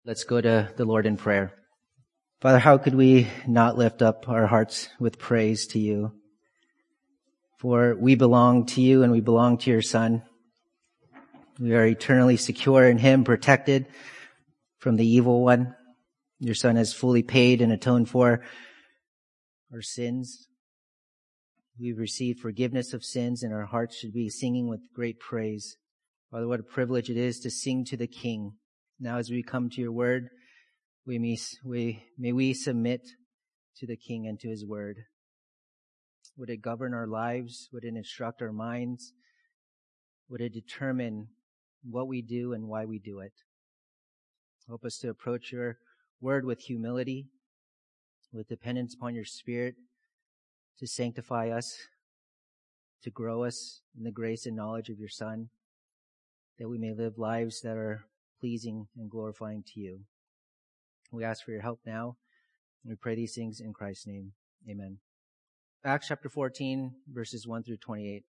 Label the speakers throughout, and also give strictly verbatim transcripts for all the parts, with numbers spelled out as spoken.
Speaker 1: Let's go to the Lord in prayer. Father, how could we not lift up our hearts with praise to you? For we belong to you and we belong to your Son. We are eternally secure in him, protected from the evil one. Your Son has fully paid and atoned for our sins. We've received forgiveness of sins, and our hearts should be singing with great praise. Father, what a privilege it is to sing to the King. Now as we come to your word, we may, we, may we submit to the King and to his word. Would it govern our lives? Would it instruct our minds? Would it determine what we do and why we do it? Help us to approach your word with humility, with dependence upon your Spirit, to sanctify us, to grow us in the grace and knowledge of your Son, that we may live lives that are pleasing and glorifying to you. We ask for your help now, and we pray these things in Christ's name. Amen. Acts chapter fourteen, verses one through twenty-eight.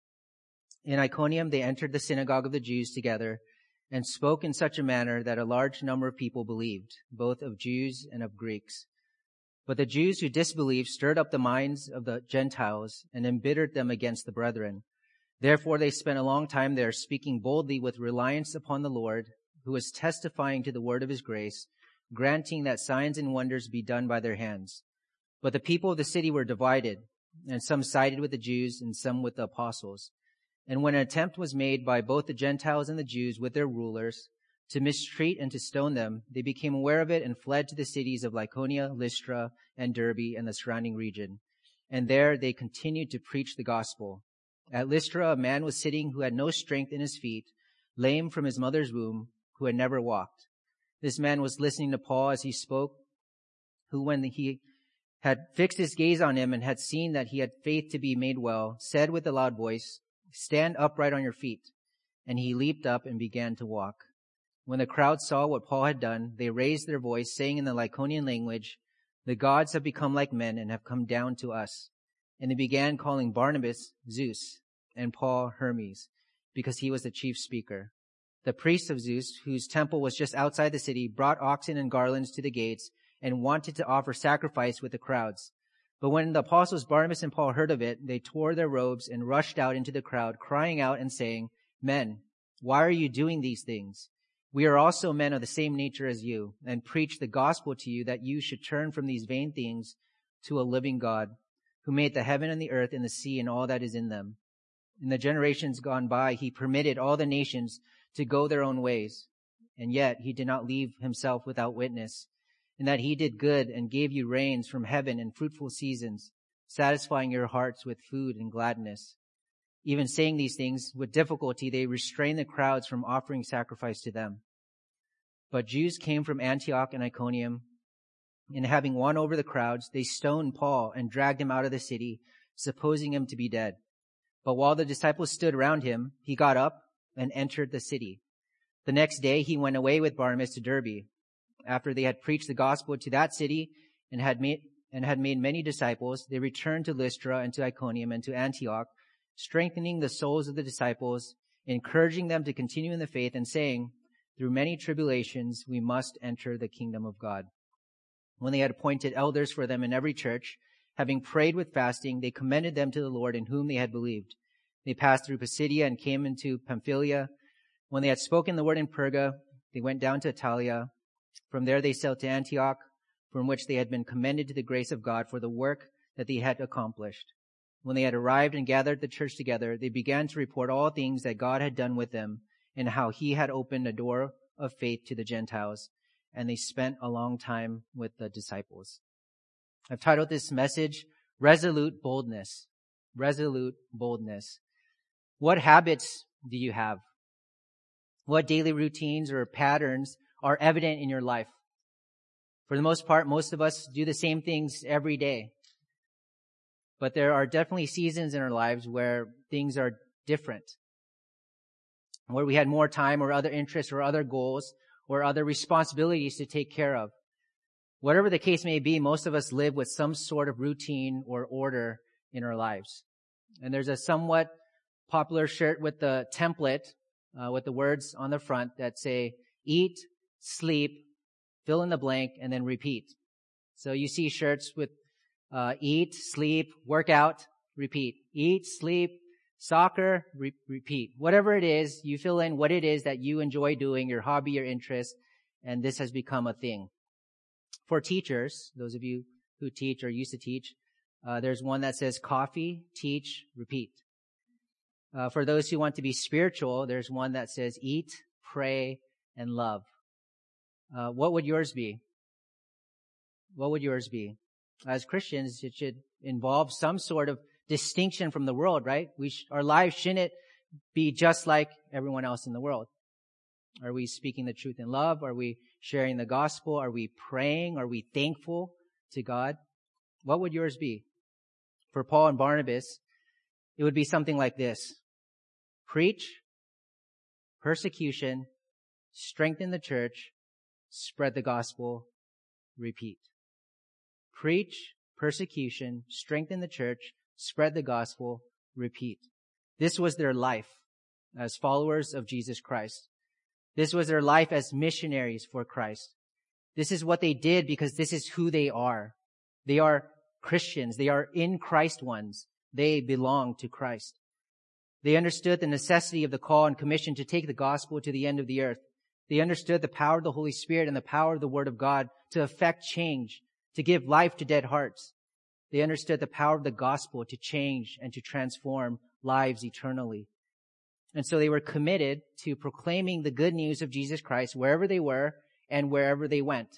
Speaker 1: In Iconium they entered the synagogue of the Jews together and spoke in such a manner that a large number of people believed, both of Jews and of Greeks. But the Jews who disbelieved stirred up the minds of the Gentiles and embittered them against the brethren. Therefore they spent a long time there, speaking boldly with reliance upon the Lord, who was testifying to the word of his grace, granting that signs and wonders be done by their hands. But the people of the city were divided, and some sided with the Jews and some with the apostles. And when an attempt was made by both the Gentiles and the Jews with their rulers to mistreat and to stone them, they became aware of it and fled to the cities of Lycaonia, Lystra, and Derbe and the surrounding region. And there they continued to preach the gospel. At Lystra, a man was sitting who had no strength in his feet, lame from his mother's womb, who had never walked. This man was listening to Paul as he spoke, who, when he had fixed his gaze on him and had seen that he had faith to be made well, said with a loud voice, "Stand upright on your feet." And he leaped up and began to walk. When the crowd saw what Paul had done, they raised their voice, saying in the Lycaonian language, "The gods have become like men and have come down to us." And they began calling Barnabas Zeus and Paul Hermes, because he was the chief speaker. The priests of Zeus, whose temple was just outside the city, brought oxen and garlands to the gates and wanted to offer sacrifice with the crowds. But when the apostles Barnabas and Paul heard of it, they tore their robes and rushed out into the crowd, crying out and saying, "Men, why are you doing these things? We are also men of the same nature as you, and preach the gospel to you that you should turn from these vain things to a living God, who made the heaven and the earth and the sea and all that is in them. In the generations gone by, he permitted all the nations to go their own ways, and yet he did not leave himself without witness, in that he did good and gave you rains from heaven and fruitful seasons, satisfying your hearts with food and gladness." Even saying these things, with difficulty they restrained the crowds from offering sacrifice to them. But Jews came from Antioch and Iconium, and having won over the crowds, they stoned Paul and dragged him out of the city, supposing him to be dead. But while the disciples stood around him, he got up and entered the city. The next day he went away with Barnabas to Derbe. After they had preached the gospel to that city and had made and had made many disciples, they returned to Lystra and to Iconium and to Antioch, strengthening the souls of the disciples, encouraging them to continue in the faith, and saying, "Through many tribulations we must enter the kingdom of God." When they had appointed elders for them in every church, having prayed with fasting, they commended them to the Lord in whom they had believed. They passed through Pisidia and came into Pamphylia. When they had spoken the word in Perga, they went down to Attalia. From there they sailed to Antioch, from which they had been commended to the grace of God for the work that they had accomplished. When they had arrived and gathered the church together, they began to report all things that God had done with them, and how he had opened a door of faith to the Gentiles. And they spent a long time with the disciples. I've titled this message, Resolute Boldness. Resolute Boldness. What habits do you have? What daily routines or patterns are evident in your life? For the most part, most of us do the same things every day. But there are definitely seasons in our lives where things are different, where we had more time or other interests or other goals or other responsibilities to take care of. Whatever the case may be, most of us live with some sort of routine or order in our lives. And there's a somewhat popular shirt with the template, uh, with the words on the front that say, eat, sleep, fill in the blank, and then repeat. So you see shirts with uh, eat, sleep, work out, repeat. Eat, sleep, soccer, re- repeat. Whatever it is, you fill in what it is that you enjoy doing, your hobby, your interest, and this has become a thing. For teachers, those of you who teach or used to teach, uh, there's one that says coffee, teach, repeat. Uh, for those who want to be spiritual, there's one that says eat, pray, and love. Uh, what would yours be? What would yours be? As Christians, it should involve some sort of distinction from the world, right? We sh- our lives shouldn't be just like everyone else in the world. Are we speaking the truth in love? Are we sharing the gospel? Are we praying? Are we thankful to God? What would yours be? For Paul and Barnabas, it would be something like this. Preach, persecution, strengthen the church, spread the gospel, repeat. Preach, persecution, strengthen the church, spread the gospel, repeat. This was their life as followers of Jesus Christ. This was their life as missionaries for Christ. This is what they did because this is who they are. They are Christians. They are in Christ ones. They belong to Christ. They understood the necessity of the call and commission to take the gospel to the end of the earth. They understood the power of the Holy Spirit and the power of the Word of God to effect change, to give life to dead hearts. They understood the power of the gospel to change and to transform lives eternally. And so they were committed to proclaiming the good news of Jesus Christ wherever they were and wherever they went.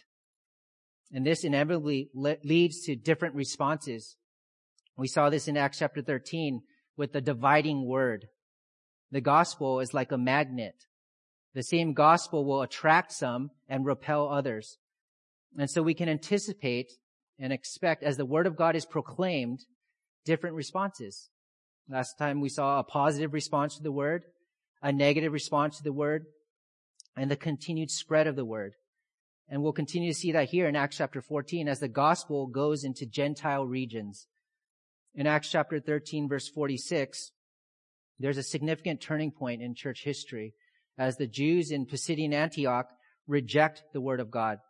Speaker 1: And this inevitably le- leads to different responses. We saw this in Acts chapter thirteen with the dividing word. The gospel is like a magnet. The same gospel will attract some and repel others. And so we can anticipate and expect, as the word of God is proclaimed, different responses. Last time we saw a positive response to the word, a negative response to the word, and the continued spread of the word. And we'll continue to see that here in Acts chapter fourteen as the gospel goes into Gentile regions. In Acts chapter thirteen, verse forty-six, there's a significant turning point in church history as the Jews in Pisidian Antioch reject the word of God.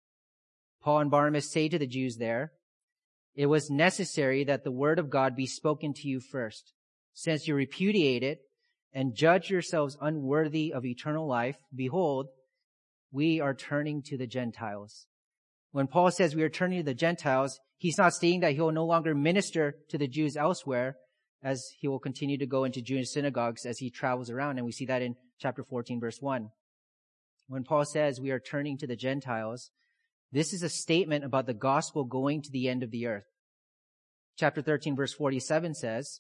Speaker 1: Paul and Barnabas say to the Jews there, "It was necessary that the word of God be spoken to you first. Since you repudiate it and judge yourselves unworthy of eternal life, behold, we are turning to the Gentiles." When Paul says we are turning to the Gentiles, he's not stating that he will no longer minister to the Jews elsewhere, as he will continue to go into Jewish synagogues as he travels around. And we see that in chapter fourteen, verse one. When Paul says we are turning to the Gentiles, this is a statement about the gospel going to the end of the earth. Chapter thirteen, verse forty-seven says,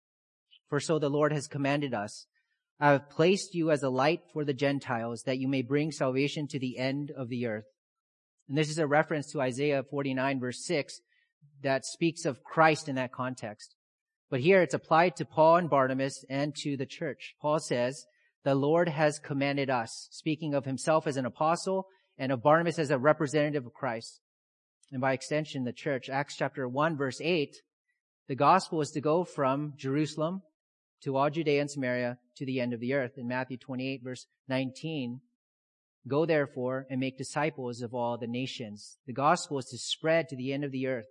Speaker 1: "For so the Lord has commanded us, I have placed you as a light for the Gentiles, that you may bring salvation to the end of the earth." And this is a reference to Isaiah forty-nine, verse six, that speaks of Christ in that context. But here it's applied to Paul and Barnabas and to the church. Paul says, "The Lord has commanded us," speaking of himself as an apostle and of Barnabas as a representative of Christ. And by extension, the church. Acts chapter one, verse eight, the gospel is to go from Jerusalem to all Judea and Samaria to the end of the earth. In Matthew twenty-eight, verse nineteen, "Go therefore and make disciples of all the nations." The gospel is to spread to the end of the earth.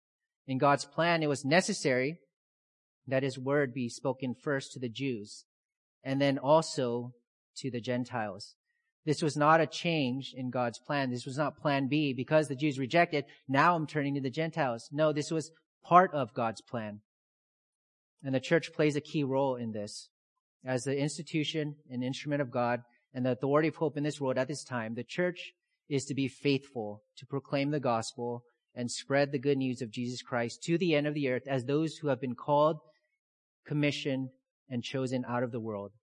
Speaker 1: In God's plan, it was necessary that his word be spoken first to the Jews and then also to the Gentiles. This was not a change in God's plan. This was not plan B. Because the Jews rejected, now I'm turning to the Gentiles. No, this was part of God's plan. And the church plays a key role in this. As the institution and instrument of God and the authority of hope in this world at this time, the church is to be faithful to proclaim the gospel and spread the good news of Jesus Christ to the end of the earth as those who have been called, commissioned, and chosen out of the world.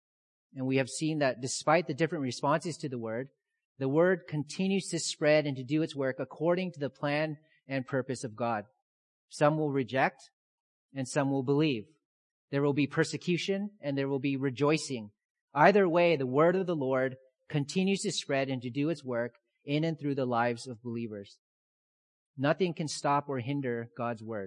Speaker 1: And we have seen that despite the different responses to the word, the word continues to spread and to do its work according to the plan and purpose of God. Some will reject and some will believe. There will be persecution and there will be rejoicing. Either way, the word of the Lord continues to spread and to do its work in and through the lives of believers. Nothing can stop or hinder God's word.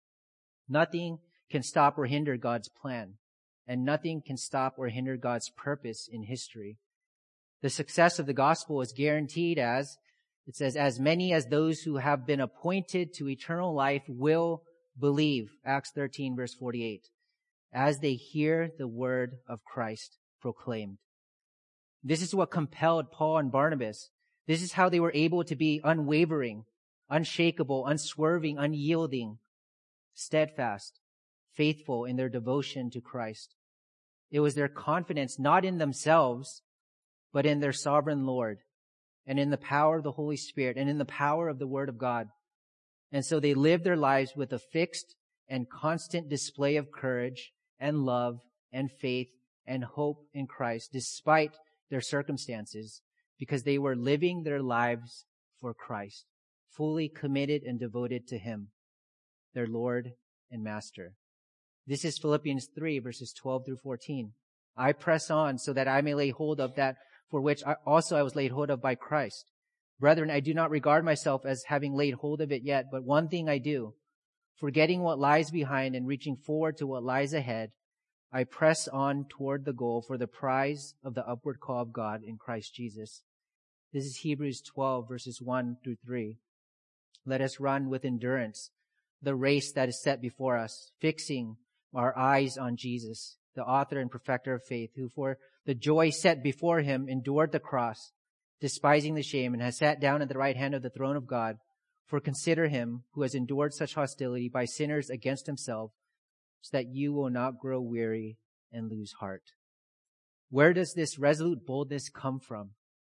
Speaker 1: Nothing can stop or hinder God's plan. And nothing can stop or hinder God's purpose in history. The success of the gospel is guaranteed as It says, as many as those who have been appointed to eternal life will believe. Acts thirteen, verse forty-eight. As they hear the word of Christ proclaimed. This is what compelled Paul and Barnabas. This is how they were able to be unwavering, unshakable, unswerving, unyielding, steadfast, faithful in their devotion to Christ. It was their confidence not in themselves, but in their sovereign Lord, and in the power of the Holy Spirit, and in the power of the Word of God. And so they lived their lives with a fixed and constant display of courage and love and faith and hope in Christ, despite their circumstances, because they were living their lives for Christ, fully committed and devoted to Him, their Lord and Master. This is Philippians three, verses twelve through fourteen. I press on so that I may lay hold of that for which I also I was laid hold of by Christ. Brethren, I do not regard myself as having laid hold of it yet, but one thing I do, forgetting what lies behind and reaching forward to what lies ahead, I press on toward the goal for the prize of the upward call of God in Christ Jesus. This is Hebrews twelve, verses one through three. Let us run with endurance the race that is set before us, fixing our eyes on Jesus, the author and perfecter of faith, who for the joy set before him endured the cross, despising the shame, and has sat down at the right hand of the throne of God. For consider him who has endured such hostility by sinners against himself, so that you will not grow weary and lose heart. Where does this resolute boldness come from?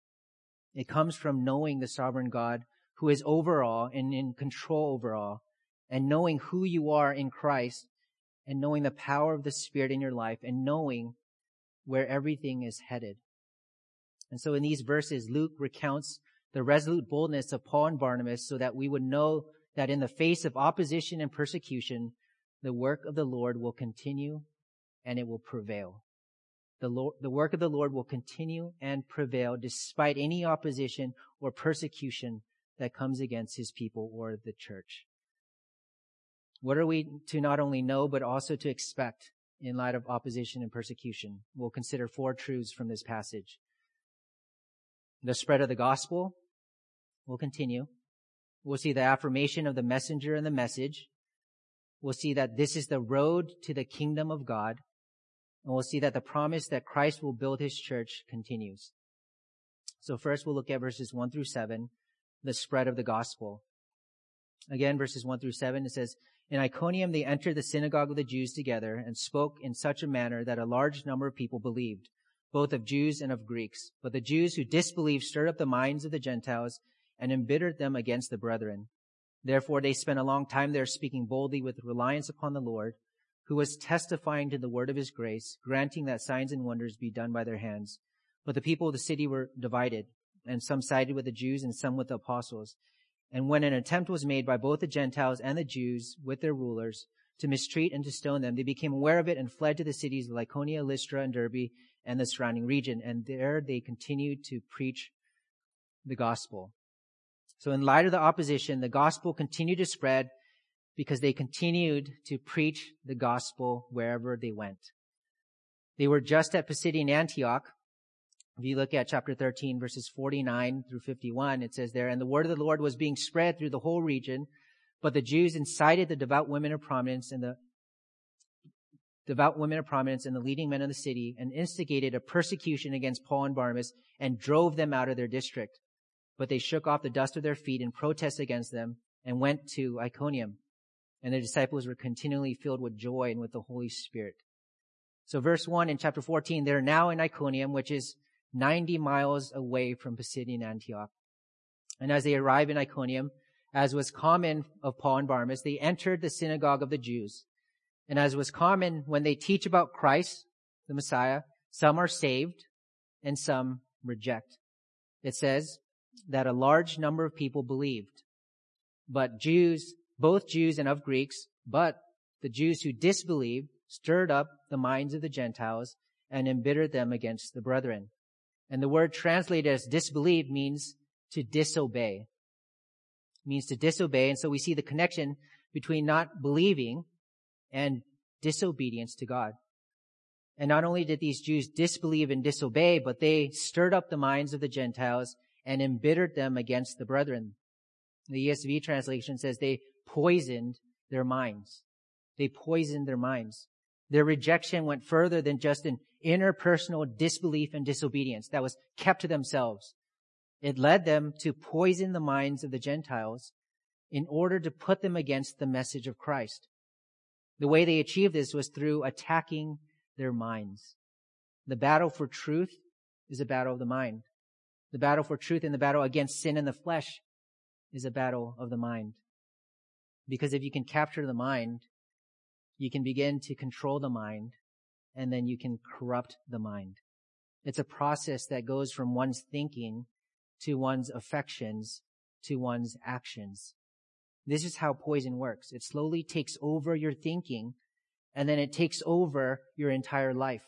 Speaker 1: It comes from knowing the sovereign God who is over all and in control over all, and knowing who you are in Christ, and knowing the power of the Spirit in your life, and knowing where everything is headed. And so in these verses, Luke recounts the resolute boldness of Paul and Barnabas so that we would know that in the face of opposition and persecution, the work of the Lord will continue and it will prevail. The, Lord, the work of the Lord will continue and prevail despite any opposition or persecution that comes against his people or the church. What are we to not only know, but also to expect in light of opposition and persecution? We'll consider four truths from this passage. The spread of the gospel will continue. We'll see the affirmation of the messenger and the message. We'll see that this is the road to the kingdom of God. And we'll see that the promise that Christ will build his church continues. So first we'll look at verses one through seven, the spread of the gospel. Again, verses one through seven, it says, In Iconium they entered the synagogue of the Jews together and spoke in such a manner that a large number of people believed, both of Jews and of Greeks. But the Jews who disbelieved stirred up the minds of the Gentiles and embittered them against the brethren. Therefore they spent a long time there speaking boldly with reliance upon the Lord, who was testifying to the word of his grace, granting that signs and wonders be done by their hands. But the people of the city were divided, and some sided with the Jews and some with the apostles. And when an attempt was made by both the Gentiles and the Jews with their rulers to mistreat and to stone them, they became aware of it and fled to the cities of Lycaonia, Lystra, and Derbe, and the surrounding region. And there they continued to preach the gospel. So in light of the opposition, the gospel continued to spread because they continued to preach the gospel wherever they went. They were just at Pisidian Antioch. If you look at chapter thirteen, verses forty-nine through fifty-one, it says there, And the word of the Lord was being spread through the whole region, but the Jews incited the devout women of prominence and the devout women of prominence and the leading men of the city and instigated a persecution against Paul and Barnabas and drove them out of their district. But they shook off the dust of their feet in protest against them and went to Iconium. And the disciples were continually filled with joy and with the Holy Spirit. So verse one in chapter fourteen, they're now in Iconium, which is ninety miles away from Pisidian Antioch. And as they arrive in Iconium, as was common of Paul and Barnabas, they entered the synagogue of the Jews. And as was common when they teach about Christ, the Messiah, some are saved and some reject. It says that a large number of people believed, but Jews, both Jews and of Greeks, but the Jews who disbelieved stirred up the minds of the Gentiles and embittered them against the brethren. And the word translated as disbelieve means to disobey. It means to disobey. And so we see the connection between not believing and disobedience to God. And not only did these Jews disbelieve and disobey, but they stirred up the minds of the Gentiles and embittered them against the brethren. The E S V translation says they poisoned their minds. They poisoned their minds. Their rejection went further than just an interpersonal disbelief and disobedience that was kept to themselves. It led them to poison the minds of the Gentiles in order to put them against the message of Christ. The way they achieved this was through attacking their minds. The battle for truth is a battle of the mind. The battle for truth and the battle against sin in the flesh is a battle of the mind. Because if you can capture the mind, you can begin to control the mind, and then you can corrupt the mind. It's a process that goes from one's thinking to one's affections to one's actions. This is how poison works. It slowly takes over your thinking, and then it takes over your entire life.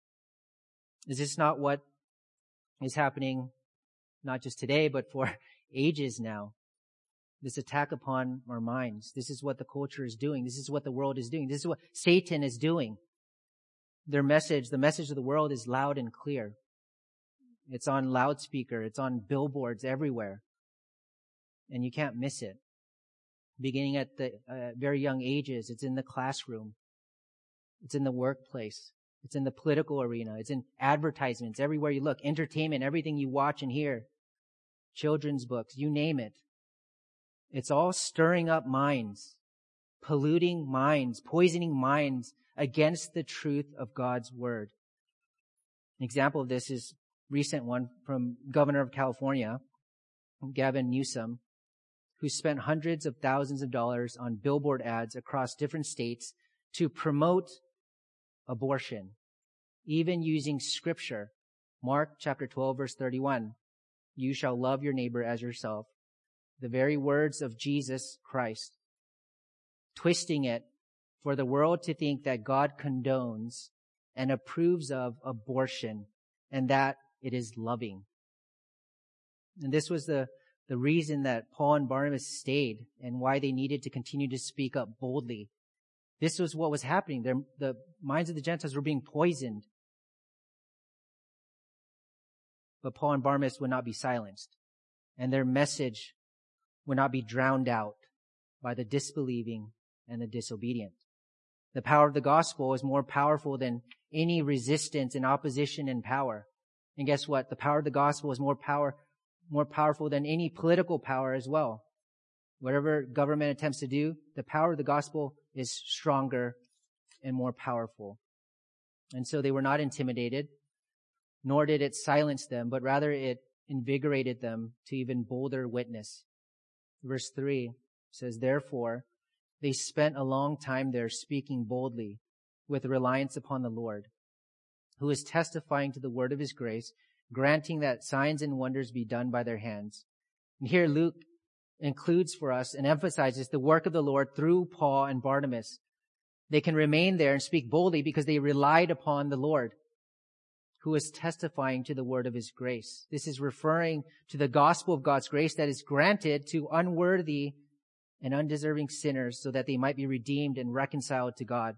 Speaker 1: Is this not what is happening, not just today, but for ages now? This attack upon our minds. This is what the culture is doing. This is what the world is doing. This is what Satan is doing. Their message, the message of the world is loud and clear. It's on loudspeaker. It's on billboards everywhere. And you can't miss it. Beginning at the uh, very young ages, it's in the classroom. It's in the workplace. It's in the political arena. It's in advertisements everywhere you look. Entertainment, everything you watch and hear. Children's books, you name it. It's all stirring up minds, polluting minds, poisoning minds against the truth of God's word. An example of this is a recent one from Governor of California, Gavin Newsom, who spent hundreds of thousands of dollars on billboard ads across different states to promote abortion, even using scripture. Mark chapter twelve, verse thirty-one, you shall love your neighbor as yourself. The very words of Jesus Christ, twisting it for the world to think that God condones and approves of abortion and that it is loving. And this was the, the reason that Paul and Barnabas stayed and why they needed to continue to speak up boldly. This was what was happening. Their, the minds of the Gentiles were being poisoned. But Paul and Barnabas would not be silenced, and their message would not be drowned out by the disbelieving and the disobedient. The power of the gospel is more powerful than any resistance and opposition in power. And guess what? The power of the gospel is more power, more powerful than any political power as well. Whatever government attempts to do, the power of the gospel is stronger and more powerful. And so they were not intimidated, nor did it silence them, but rather it invigorated them to even bolder witness. Verse three says, therefore, they spent a long time there speaking boldly with reliance upon the Lord, who is testifying to the word of his grace, granting that signs and wonders be done by their hands. And here Luke includes for us and emphasizes the work of the Lord through Paul and Barnabas. They can remain there and speak boldly because they relied upon the Lord, who is testifying to the word of his grace. This is referring to the gospel of God's grace that is granted to unworthy and undeserving sinners so that they might be redeemed and reconciled to God.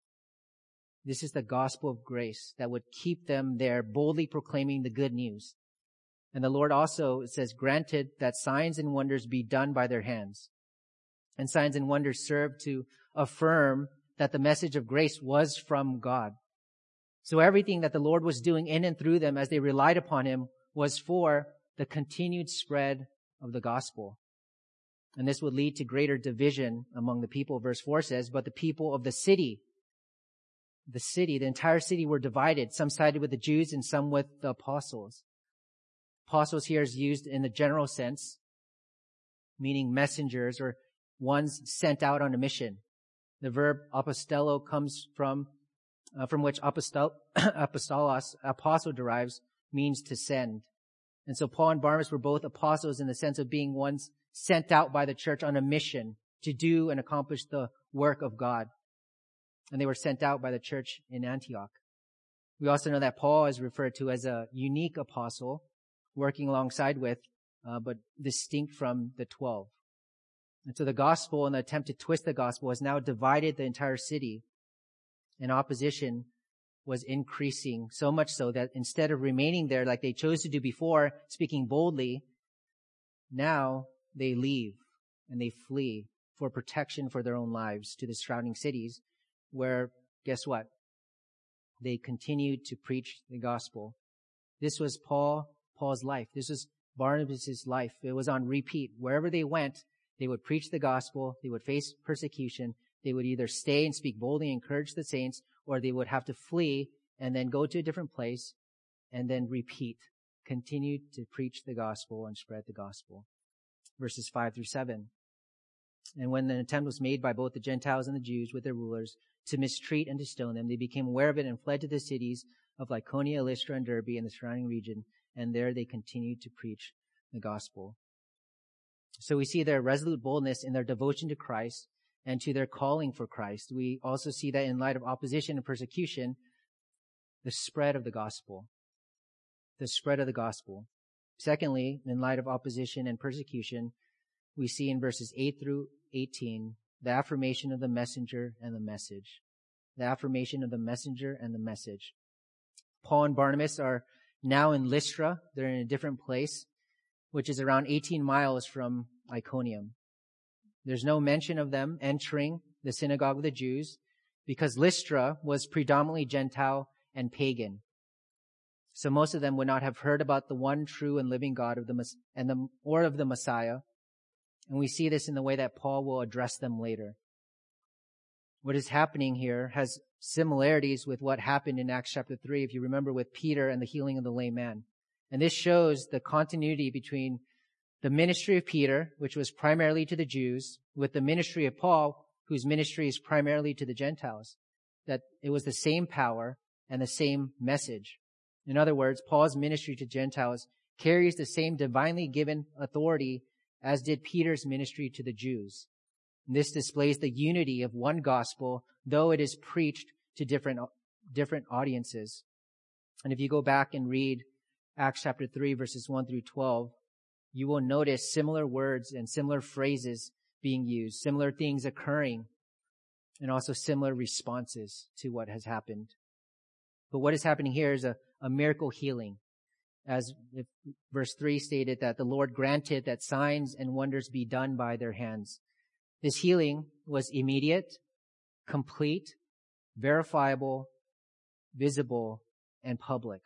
Speaker 1: This is the gospel of grace that would keep them there boldly proclaiming the good news. And the Lord also, it says, granted that signs and wonders be done by their hands. And signs and wonders serve to affirm that the message of grace was from God. So everything that the Lord was doing in and through them as they relied upon him was for the continued spread of the gospel. And this would lead to greater division among the people. Verse four says, but the people of the city, the city, the entire city were divided. Some sided with the Jews and some with the apostles. Apostles here is used in the general sense, meaning messengers or ones sent out on a mission. The verb apostello comes from Uh, from which apostol, apostolos, apostle derives, means to send. And so Paul and Barnabas were both apostles in the sense of being ones sent out by the church on a mission to do and accomplish the work of God. And they were sent out by the church in Antioch. We also know that Paul is referred to as a unique apostle, working alongside with, uh, but distinct from the twelve. And so the gospel and the attempt to twist the gospel has now divided the entire city in opposition was increasing, so much so that instead of remaining there like they chose to do before, speaking boldly, now they leave and they flee for protection for their own lives to the surrounding cities where, guess what? They continued to preach the gospel. This was Paul, Paul's life. This was Barnabas' life. It was on repeat. Wherever they went, they would preach the gospel. They would face persecution. They would either stay and speak boldly and encourage the saints, or they would have to flee and then go to a different place and then repeat, continue to preach the gospel and spread the gospel. Verses five through seven. And when an attempt was made by both the Gentiles and the Jews with their rulers to mistreat and to stone them, they became aware of it and fled to the cities of Lycaonia, Lystra, and Derbe and the surrounding region, and there they continued to preach the gospel. So we see their resolute boldness in their devotion to Christ and to their calling for Christ. We also see that in light of opposition and persecution, the spread of the gospel. The spread of the gospel. Secondly, in light of opposition and persecution, we see in verses eight through eighteen, the affirmation of the messenger and the message. The affirmation of the messenger and the message. Paul and Barnabas are now in Lystra. They're in a different place, which is around eighteen miles from Iconium. There's no mention of them entering the synagogue of the Jews because Lystra was predominantly Gentile and pagan. So most of them would not have heard about the one true and living God of the and the or of the Messiah. And we see this in the way that Paul will address them later. What is happening here has similarities with what happened in Acts chapter three, if you remember, with Peter and the healing of the lame man. And this shows the continuity between the ministry of Peter, which was primarily to the Jews, with the ministry of Paul, whose ministry is primarily to the Gentiles. That it was the same power and the same message. In other words, Paul's ministry to Gentiles carries the same divinely given authority as did Peter's ministry to the Jews. And this displays the unity of one gospel, though it is preached to different, different audiences. And if you go back and read Acts chapter three, verses one through twelve, you will notice similar words and similar phrases being used, similar things occurring, and also similar responses to what has happened. But what is happening here is a, a miracle healing. As if verse three stated that the Lord granted that signs and wonders be done by their hands. This healing was immediate, complete, verifiable, visible, and public.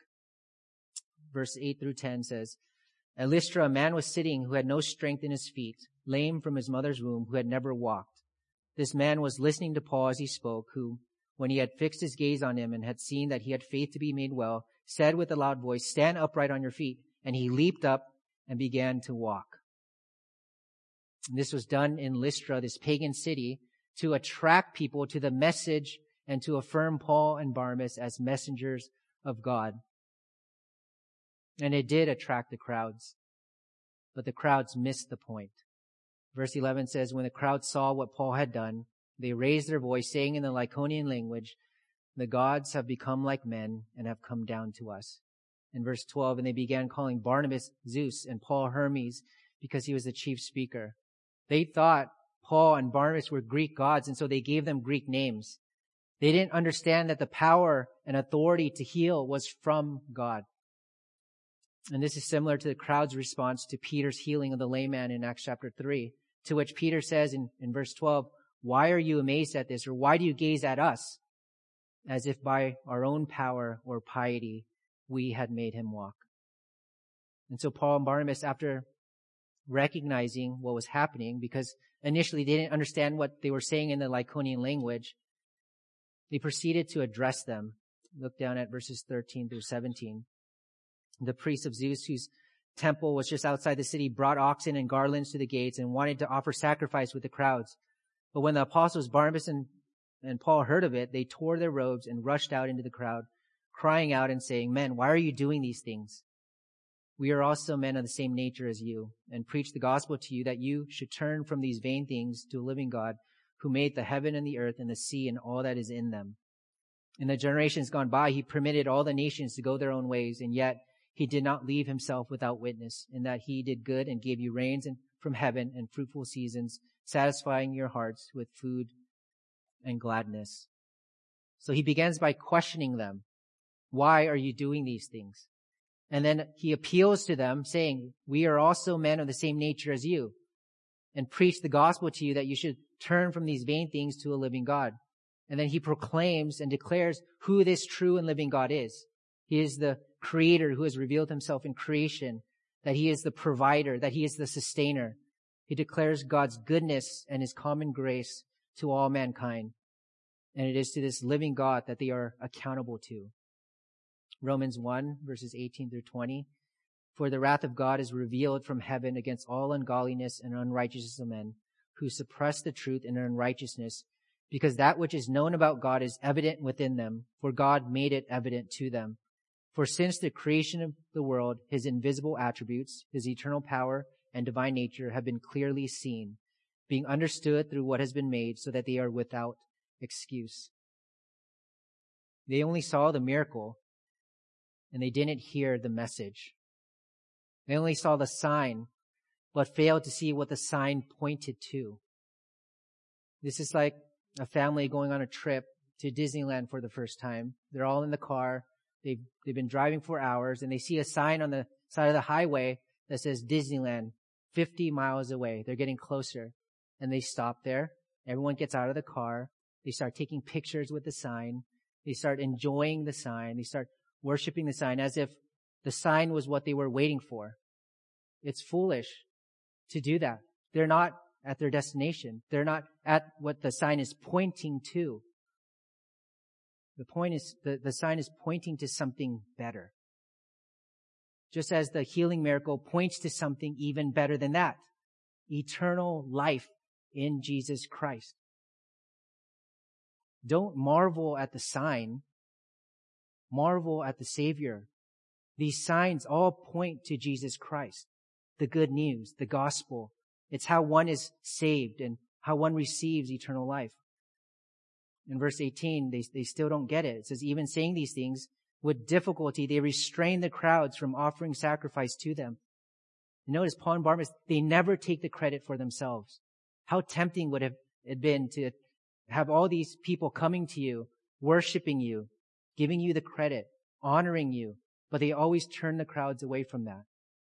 Speaker 1: Verse eight through ten says, At Lystra, a man was sitting who had no strength in his feet, lame from his mother's womb, who had never walked. This man was listening to Paul as he spoke, who, when he had fixed his gaze on him and had seen that he had faith to be made well, said with a loud voice, Stand upright on your feet. And he leaped up and began to walk. And this was done in Lystra, this pagan city, to attract people to the message and to affirm Paul and Barnabas as messengers of God. And it did attract the crowds, but the crowds missed the point. Verse eleven says, When the crowd saw what Paul had done, they raised their voice, saying in the Lycaonian language, The gods have become like men and have come down to us. In verse twelve, and they began calling Barnabas Zeus and Paul Hermes because he was the chief speaker. They thought Paul and Barnabas were Greek gods, and so they gave them Greek names. They didn't understand that the power and authority to heal was from God. And this is similar to the crowd's response to Peter's healing of the lame man in Acts chapter three, to which Peter says in, in verse twelve, Why are you amazed at this? Or why do you gaze at us? As if by our own power or piety we had made him walk. And so Paul and Barnabas, after recognizing what was happening, because initially they didn't understand what they were saying in the Lycaonian language, they proceeded to address them. Look down at verses thirteen through seventeen. The priest of Zeus, whose temple was just outside the city, brought oxen and garlands to the gates and wanted to offer sacrifice with the crowds. But when the apostles Barnabas and, and Paul heard of it, they tore their robes and rushed out into the crowd, crying out and saying, Men, why are you doing these things? We are also men of the same nature as you, and preach the gospel to you that you should turn from these vain things to a living God, who made the heaven and the earth and the sea and all that is in them. In the generations gone by, he permitted all the nations to go their own ways, and yet he did not leave himself without witness, in that he did good and gave you rains and from heaven and fruitful seasons, satisfying your hearts with food and gladness. So he begins by questioning them. Why are you doing these things? And then he appeals to them saying, we are also men of the same nature as you, and preach the gospel to you that you should turn from these vain things to a living God. And then he proclaims and declares who this true and living God is. He is the creator who has revealed himself in creation, that he is the provider, that he is the sustainer. He declares God's goodness and his common grace to all mankind. And it is to this living God that they are accountable to. Romans one, verses eighteen through twenty. For the wrath of God is revealed from heaven against all ungodliness and unrighteousness of men, who suppress the truth in unrighteousness, because that which is known about God is evident within them, for God made it evident to them. For since the creation of the world, his invisible attributes, his eternal power and divine nature have been clearly seen, being understood through what has been made, so that they are without excuse. They only saw the miracle, and they didn't hear the message. They only saw the sign, but failed to see what the sign pointed to. This is like a family going on a trip to Disneyland for the first time. They're all in the car. They've, they've been driving for hours, and they see a sign on the side of the highway that says Disneyland, fifty miles away. They're getting closer, and they stop there. Everyone gets out of the car. They start taking pictures with the sign. They start enjoying the sign. They start worshiping the sign as if the sign was what they were waiting for. It's foolish to do that. They're not at their destination. They're not at what the sign is pointing to. The point is, the, the sign is pointing to something better. Just as the healing miracle points to something even better than that. Eternal life in Jesus Christ. Don't marvel at the sign. Marvel at the Savior. These signs all point to Jesus Christ. The good news, the gospel. It's how one is saved and how one receives eternal life. In verse eighteen, they, they still don't get it. It says, even saying these things, with difficulty, they restrain the crowds from offering sacrifice to them. And notice Paul and Barnabas, they never take the credit for themselves. How tempting would it have been to have all these people coming to you, worshiping you, giving you the credit, honoring you, but they always turn the crowds away from that.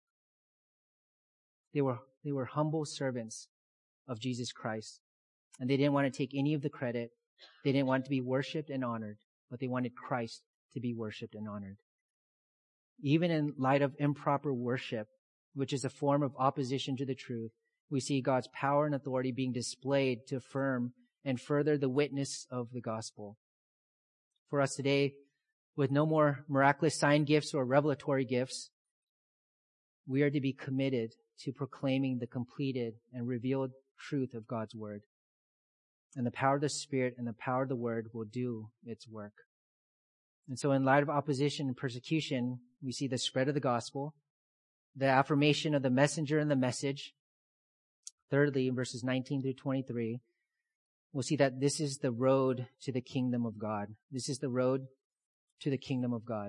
Speaker 1: They were, they were humble servants of Jesus Christ, and they didn't want to take any of the credit. They didn't want to be worshiped and honored, but they wanted Christ to be worshiped and honored. Even in light of improper worship, which is a form of opposition to the truth, we see God's power and authority being displayed to affirm and further the witness of the gospel. For us today, with no more miraculous sign gifts or revelatory gifts, we are to be committed to proclaiming the completed and revealed truth of God's word. And the power of the Spirit and the power of the word will do its work. And so in light of opposition and persecution, we see the spread of the gospel, the affirmation of the messenger and the message. Thirdly, in verses nineteen through twenty-three, we'll see that this is the road to the kingdom of God. This is the road to the kingdom of God.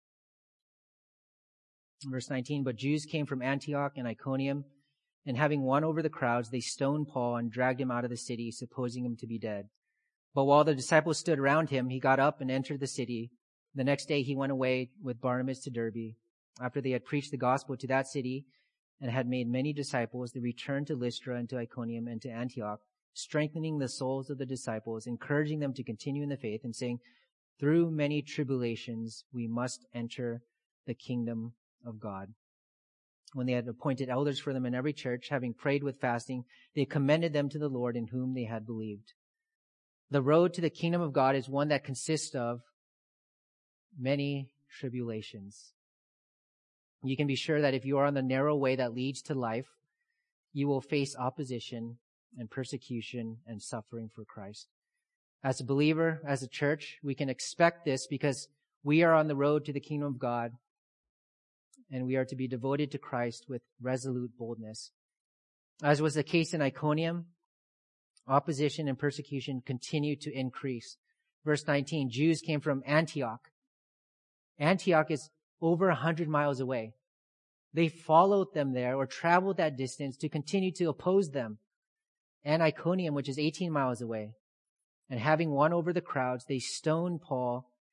Speaker 1: Verse nineteen, but Jews came from Antioch and Iconium, and having won over the crowds, they stoned Paul and dragged him out of the city, supposing him to be dead. But while the disciples stood around him, he got up and entered the city. The next day he went away with Barnabas to Derbe. After they had preached the gospel to that city and had made many disciples, they returned to Lystra and to Iconium and to Antioch, strengthening the souls of the disciples, encouraging them to continue in the faith, and saying, through many tribulations we must enter the kingdom of God. When they had appointed elders for them in every church, having prayed with fasting, they commended them to the Lord in whom they had believed. The road to the kingdom of God is one that consists of many tribulations. You can be sure that if you are on the narrow way that leads to life, you will face opposition and persecution and suffering for Christ. As a believer, as a church, we can expect this because we are on the road to the kingdom of God, and we are to be devoted to Christ with resolute boldness. As was the case in Iconium, opposition and persecution continued to increase. Verse nineteen, Jews came from Antioch. Antioch is over a hundred miles away. They followed them there or traveled that distance to continue to oppose them. And Iconium, which is eighteen miles away. And having won over the crowds, they stoned Paul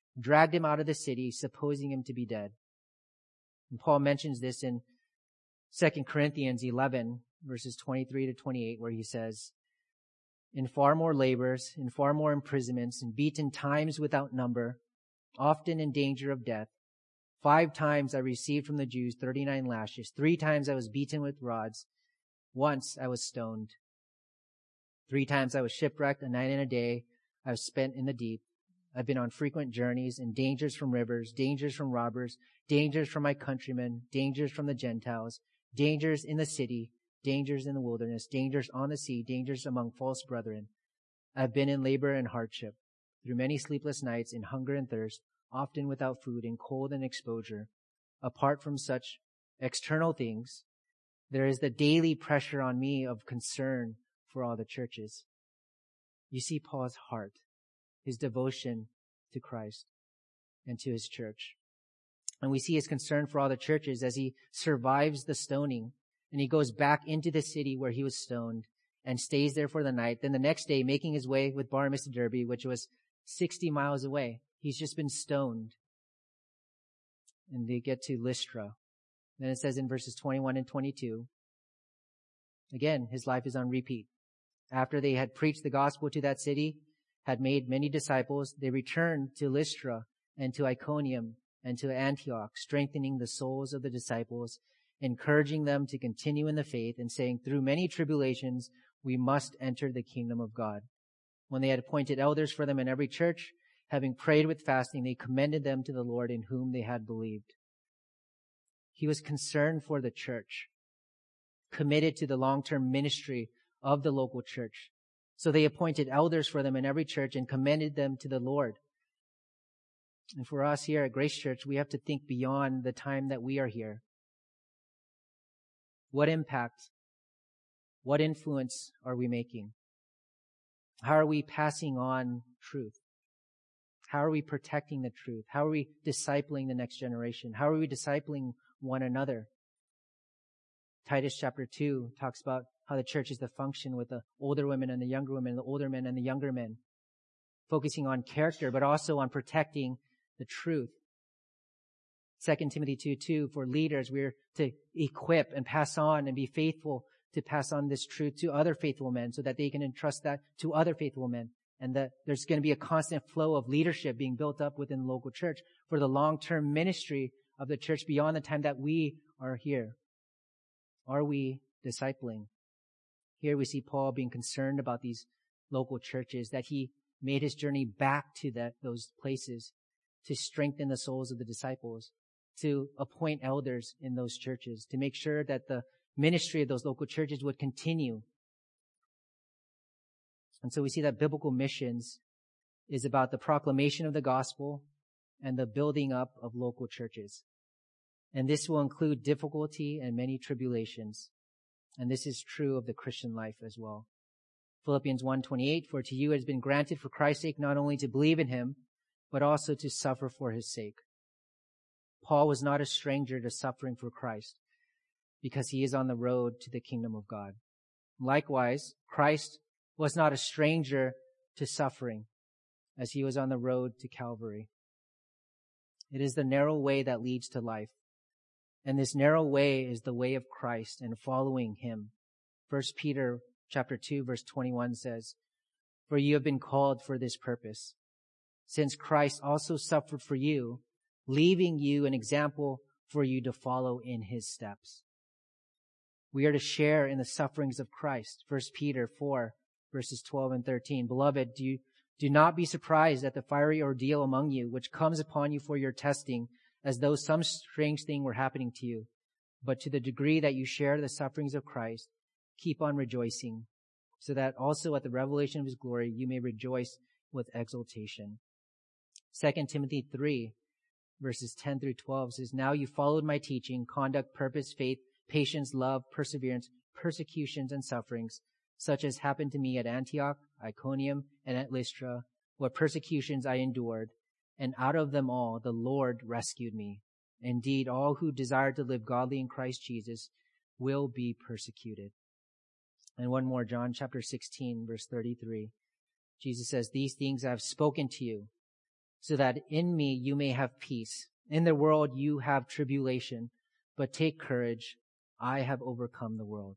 Speaker 1: dragged him out of the city, supposing him to be dead. And Paul mentions this in Second Corinthians eleven, verses twenty-three to twenty-eight, where he says, in far more labors, in far more imprisonments, and beaten times without number, often in danger of death. Five times I received from the Jews thirty-nine lashes. Three times I was beaten with rods. Once I was stoned. Three times I was shipwrecked. A night and a day I was spent in the deep. I've been on frequent journeys and dangers from rivers, dangers from robbers, dangers from my countrymen, dangers from the Gentiles, dangers in the city, dangers in the wilderness, dangers on the sea, dangers among false brethren. I've been in labor and hardship, through many sleepless nights, in hunger and thirst, often without food, in cold and exposure. Apart from such external things, there is the daily pressure on me of concern for all the churches. You see Paul's heart, his devotion to Christ and to his church. And we see his concern for all the churches as he survives the stoning. And he goes back into the city where he was stoned and stays there for the night. Then the next day, making his way with Barnabas to Derbe, which was sixty miles away. He's just been stoned. And they get to Lystra. Then it says in verses twenty-one and twenty-two, again, his life is on repeat. After they had preached the gospel to that city, had made many disciples, they returned to Lystra and to Iconium and to Antioch, strengthening the souls of the disciples, encouraging them to continue in the faith, and saying, through many tribulations, we must enter the kingdom of God. When they had appointed elders for them in every church, having prayed with fasting, they commended them to the Lord in whom they had believed. He was concerned for the church, committed to the long-term ministry of the local church. So they appointed elders for them in every church and commended them to the Lord. And for us here at Grace Church, we have to think beyond the time that we are here. What impact, what influence are we making? How are we passing on truth? How are we protecting the truth? How are we discipling the next generation? How are we discipling one another? Titus chapter two talks about how the church is to function with the older women and the younger women, the older men and the younger men, focusing on character, but also on protecting the truth. Second Timothy two two, for leaders, we're to equip and pass on and be faithful to pass on this truth to other faithful men so that they can entrust that to other faithful men. And that there's going to be a constant flow of leadership being built up within the local church for the long-term ministry of the church beyond the time that we are here. Are we discipling? Here we see Paul being concerned about these local churches, that he made his journey back to that those places to strengthen the souls of the disciples, to appoint elders in those churches, to make sure that the ministry of those local churches would continue. And so we see that biblical missions is about the proclamation of the gospel and the building up of local churches. And this will include difficulty and many tribulations. And this is true of the Christian life as well. Philippians one twenty-eight, for to you it has been granted for Christ's sake not only to believe in him, but also to suffer for his sake. Paul was not a stranger to suffering for Christ because he is on the road to the kingdom of God. Likewise, Christ was not a stranger to suffering as he was on the road to Calvary. It is the narrow way that leads to life. And this narrow way is the way of Christ and following him. First Peter chapter two, verse twenty-one says, for you have been called for this purpose, since Christ also suffered for you, leaving you an example for you to follow in his steps. We are to share in the sufferings of Christ. First Peter four, verses twelve and thirteen. Beloved, do, you, do not be surprised at the fiery ordeal among you, which comes upon you for your testing, as though some strange thing were happening to you. But to the degree that you share the sufferings of Christ, keep on rejoicing, so that also at the revelation of his glory you may rejoice with exultation. Second Timothy three, verses ten through twelve says, now you followed my teaching, conduct, purpose, faith, patience, love, perseverance, persecutions, and sufferings, such as happened to me at Antioch, Iconium, and at Lystra, what persecutions I endured, and out of them all the Lord rescued me. Indeed, all who desire to live godly in Christ Jesus will be persecuted. And one more, John chapter sixteen, verse thirty-three. Jesus says, these things I have spoken to you, so that in me you may have peace. In the world you have tribulation, but take courage. I have overcome the world.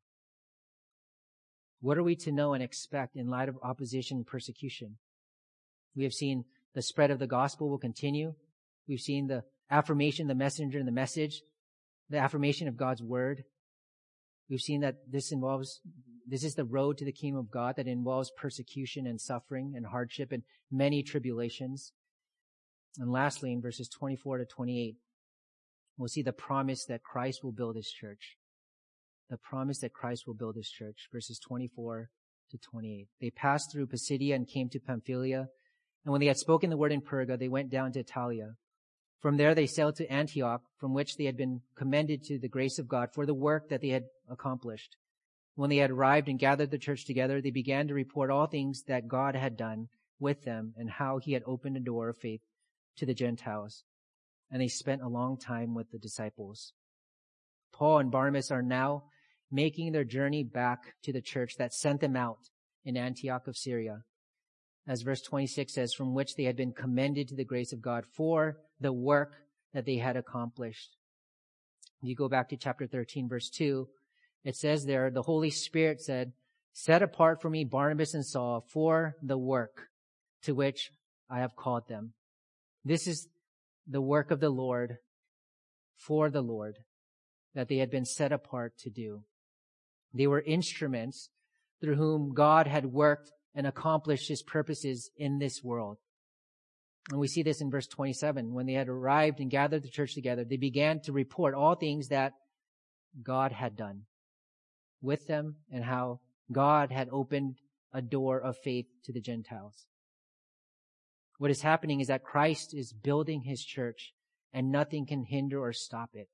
Speaker 1: What are we to know and expect in light of opposition and persecution? We have seen the spread of the gospel will continue. We've seen the affirmation, the messenger and the message, the affirmation of God's word. We've seen that this involves, this is the road to the kingdom of God that involves persecution and suffering and hardship and many tribulations. And lastly, in verses twenty-four to twenty-eight, we'll see the promise that Christ will build his church. The promise that Christ will build his church, verses twenty-four to twenty-eight. They passed through Pisidia and came to Pamphylia. And when they had spoken the word in Perga, they went down to Italia. From there they sailed to Antioch, from which they had been commended to the grace of God for the work that they had accomplished. When they had arrived and gathered the church together, they began to report all things that God had done with them and how he had opened a door of faith to the Gentiles. And they spent a long time with the disciples. Paul and Barnabas are now making their journey back to the church that sent them out in Antioch of Syria. As verse twenty-six says, from which they had been commended to the grace of God for the work that they had accomplished. You go back to chapter thirteen, verse two. It says there, the Holy Spirit said, set apart for me Barnabas and Saul for the work to which I have called them. This is the work of the Lord for the Lord that they had been set apart to do. They were instruments through whom God had worked and accomplished his purposes in this world. And we see this in verse twenty-seven. When they had arrived and gathered the church together, they began to report all things that God had done with them and how God had opened a door of faith to the Gentiles. What is happening is that Christ is building his church and nothing can hinder or stop it.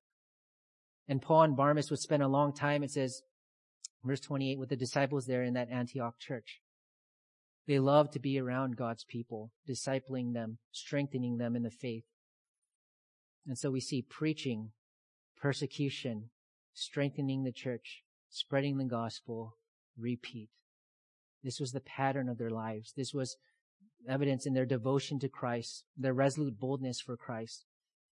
Speaker 1: And Paul and Barnabas would spend a long time, it says, verse twenty-eight, with the disciples there in that Antioch church. They love to be around God's people, discipling them, strengthening them in the faith. And so we see preaching, persecution, strengthening the church, spreading the gospel, repeat. This was the pattern of their lives. This was evidence in their devotion to Christ, their resolute boldness for Christ.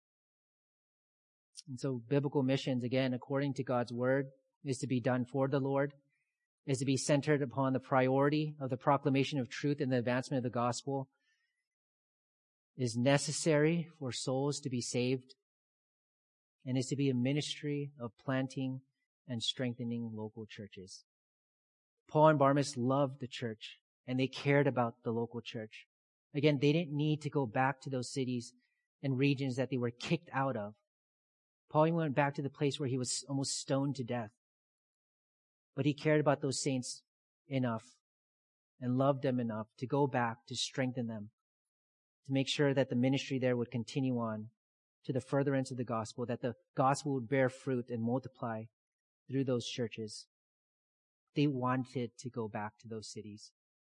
Speaker 1: And so biblical missions, again, according to God's word, is to be done for the Lord, is to be centered upon the priority of the proclamation of truth and the advancement of the gospel, is necessary for souls to be saved, and is to be a ministry of planting and strengthening local churches. Paul and Barnabas loved the church, and they cared about the local church. Again, they didn't need to go back to those cities and regions that they were kicked out of. Paul even went back to the place where he was almost stoned to death. But he cared about those saints enough and loved them enough to go back to strengthen them, to make sure that the ministry there would continue on to the furtherance of the gospel, that the gospel would bear fruit and multiply through those churches. They wanted to go back to those cities.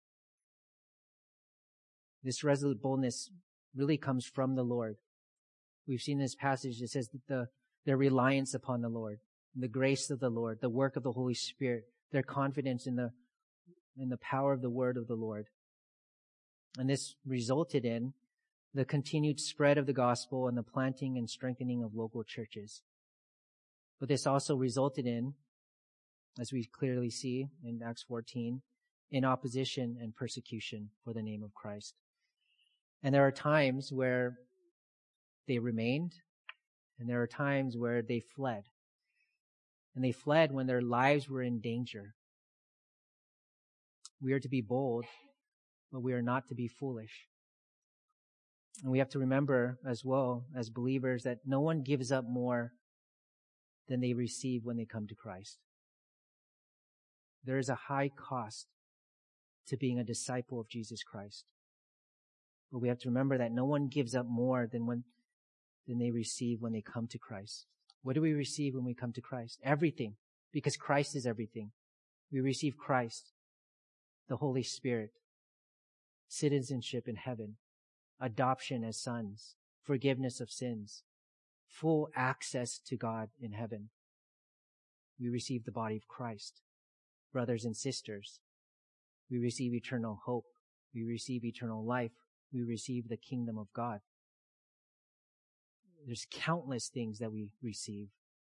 Speaker 1: This resolute boldness really comes from the Lord. We've seen this passage that says that the, their reliance upon the Lord, the grace of the Lord, the work of the Holy Spirit, their confidence in the, in the power of the word of the Lord. And this resulted in the continued spread of the gospel and the planting and strengthening of local churches. But this also resulted in, as we clearly see in Acts fourteen, in opposition and persecution for the name of Christ. And there are times where they remained, and there are times where they fled. And they fled when their lives were in danger. We are to be bold, but we are not to be foolish. And we have to remember as well, as believers, that no one gives up more than they receive when they come to Christ. There is a high cost to being a disciple of Jesus Christ. But we have to remember that no one gives up more than when than they receive when they come to Christ. What do we receive when we come to Christ? Everything, because Christ is everything. We receive Christ, the Holy Spirit, citizenship in heaven, adoption as sons, forgiveness of sins, full access to God in heaven. We receive the body of Christ, brothers and sisters. We receive eternal hope. We receive eternal life. we receive the kingdom of God. There's countless things that we receive.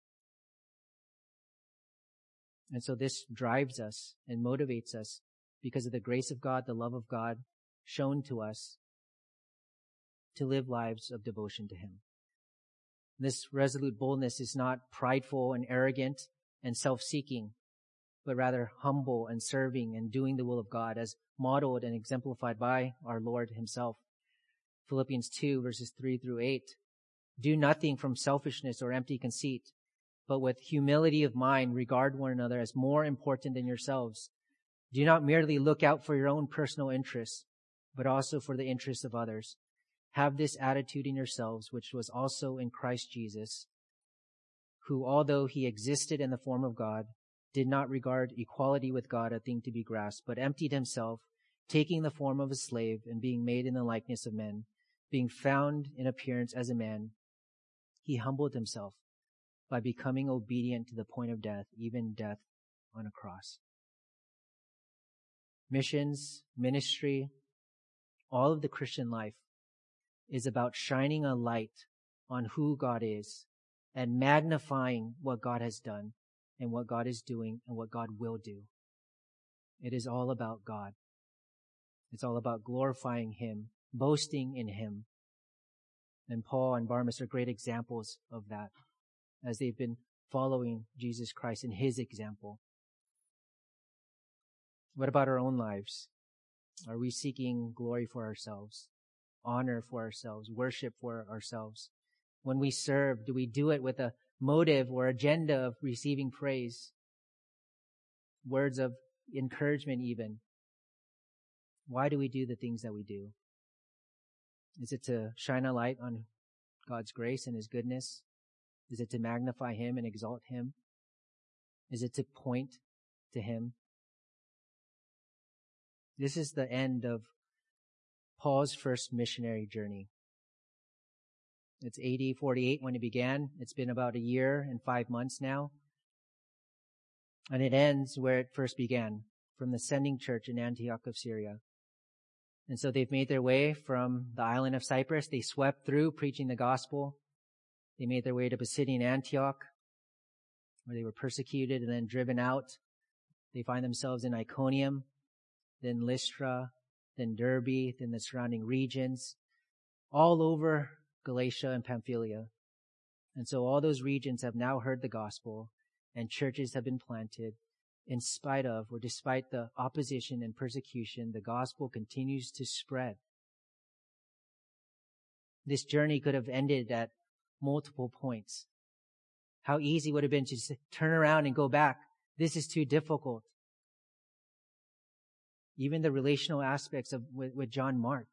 Speaker 1: And so this drives us and motivates us because of the grace of God, the love of God shown to us to live lives of devotion to Him. This resolute boldness is not prideful and arrogant and self-seeking, but rather humble and serving and doing the will of God as modeled and exemplified by our Lord Himself. Philippians two, verses three through eight. Do nothing from selfishness or empty conceit, but with humility of mind regard one another as more important than yourselves. Do not merely look out for your own personal interests, but also for the interests of others. Have this attitude in yourselves, which was also in Christ Jesus, who, although He existed in the form of God, did not regard equality with God a thing to be grasped, but emptied Himself, taking the form of a slave and being made in the likeness of men. Being found in appearance as a man, He humbled Himself by becoming obedient to the point of death, even death on a cross. Missions, ministry, all of the Christian life is about shining a light on who God is and magnifying what God has done and what God is doing and what God will do. It is all about God. It's all about glorifying Him, boasting in Him. And Paul and Barnabas are great examples of that as they've been following Jesus Christ in His example. What about our own lives? Are we seeking glory for ourselves, honor for ourselves, worship for ourselves? When we serve, do we do it with a motive or agenda of receiving praise? Words of encouragement even. Why do we do the things that we do? Is it to shine a light on God's grace and His goodness? Is it to magnify Him and exalt Him? Is it to point to Him? This is the end of Paul's first missionary journey. It's A D forty-eight when it began. It's been about a year and five months now. And it ends where it first began, from the sending church in Antioch of Syria. And so they've made their way from the island of Cyprus. They swept through preaching the gospel. They made their way to Pisidian Antioch, where they were persecuted and then driven out. They find themselves in Iconium, then Lystra, then Derbe, then the surrounding regions, all over Galatia and Pamphylia. And so all those regions have now heard the gospel, and churches have been planted. In spite of, or despite the opposition and persecution, the gospel continues to spread. This journey could have ended at multiple points. How easy would it have been to just turn around and go back. This is too difficult. Even the relational aspects of with, with John Mark.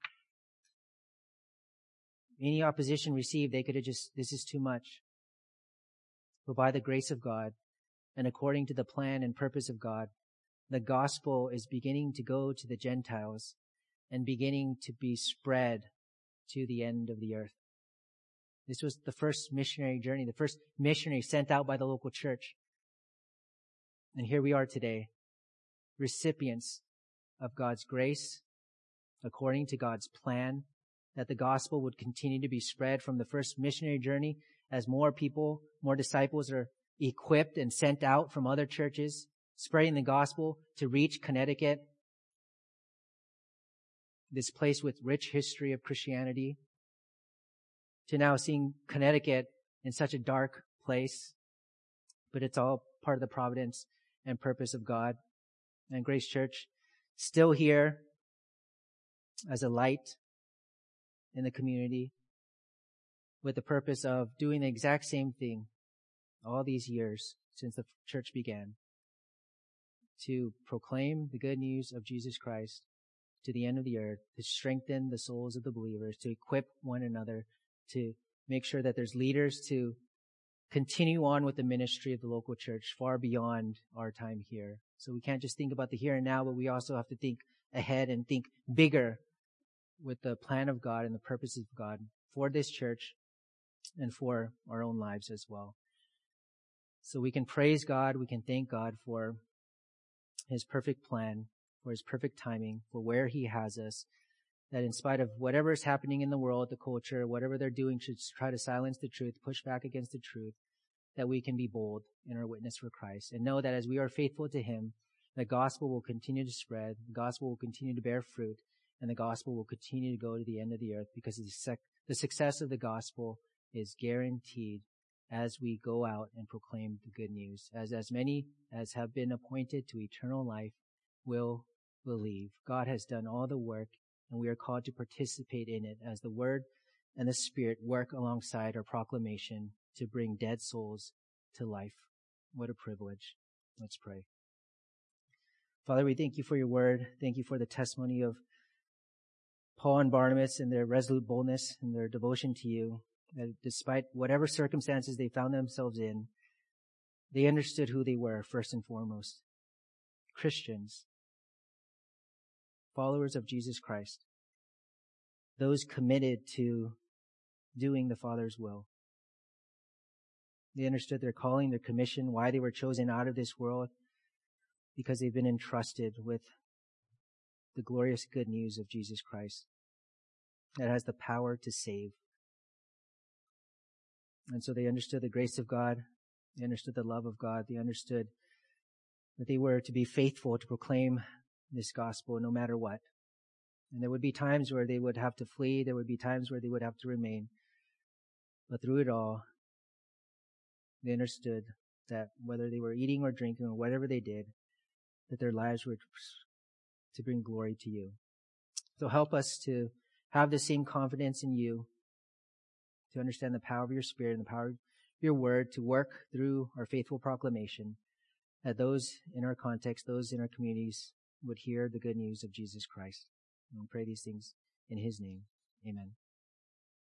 Speaker 1: Any opposition received, they could have just, this is too much. But by the grace of God, and according to the plan and purpose of God, the gospel is beginning to go to the Gentiles and beginning to be spread to the end of the earth. This was the first missionary journey, the first missionary sent out by the local church. And here we are today, recipients of God's grace, according to God's plan, that the gospel would continue to be spread from the first missionary journey as more people, more disciples are equipped and sent out from other churches, spreading the gospel to reach Connecticut, this place with rich history of Christianity, to now seeing Connecticut in such a dark place. But it's all part of the providence and purpose of God. And Grace Church, still here as a light in the community with the purpose of doing the exact same thing all these years since the church began, to proclaim the good news of Jesus Christ to the end of the earth, to strengthen the souls of the believers, to equip one another, to make sure that there's leaders to continue on with the ministry of the local church far beyond our time here. So we can't just think about the here and now, but we also have to think ahead and think bigger with the plan of God and the purposes of God for this church and for our own lives as well. So we can praise God, we can thank God for His perfect plan, for His perfect timing, for where He has us, that in spite of whatever is happening in the world, the culture, whatever they're doing should try to silence the truth, push back against the truth, that we can be bold in our witness for Christ and know that as we are faithful to him, the gospel will continue to spread, the gospel will continue to bear fruit, and the gospel will continue to go to the end of the earth, because the, sec- the success of the gospel is guaranteed as we go out and proclaim the good news, as as many as have been appointed to eternal life will believe. God has done all the work, and we are called to participate in it as the Word and the Spirit work alongside our proclamation to bring dead souls to life. What a privilege. Let's pray. Father, we thank you for your word. Thank you for the testimony of Paul and Barnabas and their resolute boldness and their devotion to you, that despite whatever circumstances they found themselves in, they understood who they were first and foremost. Christians, followers of Jesus Christ, those committed to doing the Father's will. They understood their calling, their commission, why they were chosen out of this world, because they've been entrusted with the glorious good news of Jesus Christ that has the power to save. And so they understood the grace of God. They understood the love of God. They understood that they were to be faithful to proclaim this gospel no matter what. And there would be times where they would have to flee. There would be times where they would have to remain. But through it all, they understood that whether they were eating or drinking or whatever they did, that their lives were to bring glory to you. So help us to have the same confidence in you, to understand the power of your Spirit and the power of your word to work through our faithful proclamation, that those in our context, those in our communities would hear the good news of Jesus Christ. And we pray these things in his name. Amen.